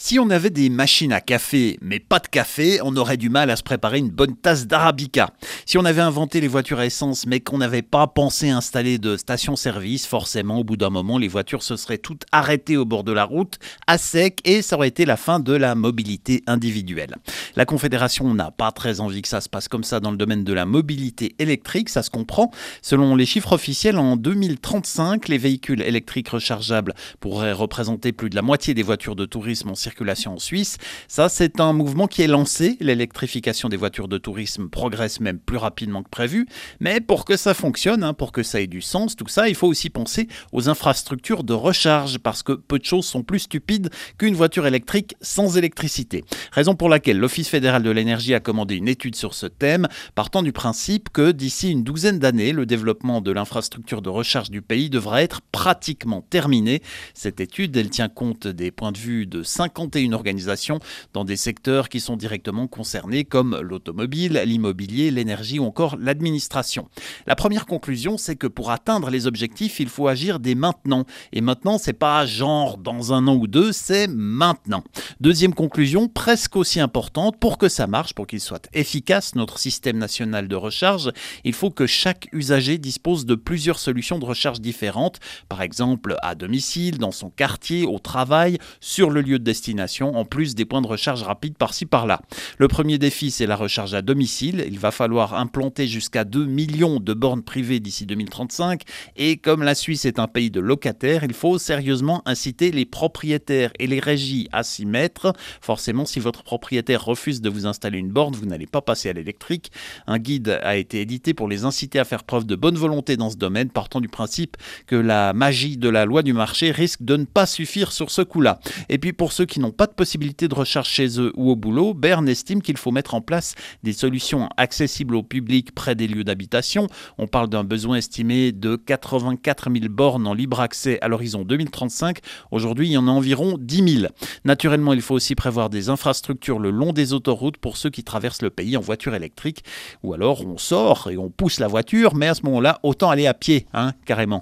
Si on avait des machines à café, mais pas de café, on aurait du mal à se préparer une bonne tasse d'arabica. Si on avait inventé les voitures à essence, mais qu'on n'avait pas pensé installer de station-service, forcément, au bout d'un moment, les voitures se seraient toutes arrêtées au bord de la route, à sec, et ça aurait été la fin de la mobilité individuelle. La Confédération n'a pas très envie que ça se passe comme ça dans le domaine de la mobilité électrique, ça se comprend. Selon les chiffres officiels, en 2035, les véhicules électriques rechargeables pourraient représenter plus de la moitié des voitures de tourisme en circulation en Suisse. Ça, c'est un mouvement qui est lancé. L'électrification des voitures de tourisme progresse même plus rapidement que prévu. Mais pour que ça fonctionne, pour que ça ait du sens, tout ça, il faut aussi penser aux infrastructures de recharge parce que peu de choses sont plus stupides qu'une voiture électrique sans électricité. Raison pour laquelle l'Office fédéral de l'énergie a commandé une étude sur ce thème, partant du principe que d'ici une douzaine d'années, le développement de l'infrastructure de recharge du pays devra être pratiquement terminé. Cette étude, elle tient compte des points de vue de 51 organisations dans des secteurs qui sont directement concernés comme l'automobile, l'immobilier, l'énergie ou encore l'administration. La première conclusion, c'est que pour atteindre les objectifs, il faut agir dès maintenant. Et maintenant, c'est pas genre dans un an ou deux, c'est maintenant. Deuxième conclusion, presque aussi importante, pour que ça marche, pour qu'il soit efficace, notre système national de recharge, il faut que chaque usager dispose de plusieurs solutions de recharge différentes, par exemple à domicile, dans son quartier, au travail, sur le lieu de destination, en plus des points de recharge rapides par-ci par-là. Le premier défi, c'est la recharge à domicile. Il va falloir implanter jusqu'à 2 millions de bornes privées d'ici 2035 et comme la Suisse est un pays de locataires, il faut sérieusement inciter les propriétaires et les régies à s'y mettre. Forcément, si votre propriétaire refuse de vous installer une borne, vous n'allez pas passer à l'électrique. Un guide a été édité pour les inciter à faire preuve de bonne volonté dans ce domaine, partant du principe que la magie de la loi du marché risque de ne pas suffire sur ce coup-là. Et puis pour ceux qui n'ont pas de possibilité de recharge chez eux ou au boulot, Berne estime qu'il faut mettre en place des solutions accessibles au public près des lieux d'habitation. On parle d'un besoin estimé de 84 000 bornes en libre accès à l'horizon 2035. Aujourd'hui, il y en a environ 10 000. Naturellement, il faut aussi prévoir des infrastructures le long des autoroutes pour ceux qui traversent le pays en voiture électrique. Ou alors on sort et on pousse la voiture, mais à ce moment-là, autant aller à pied, carrément.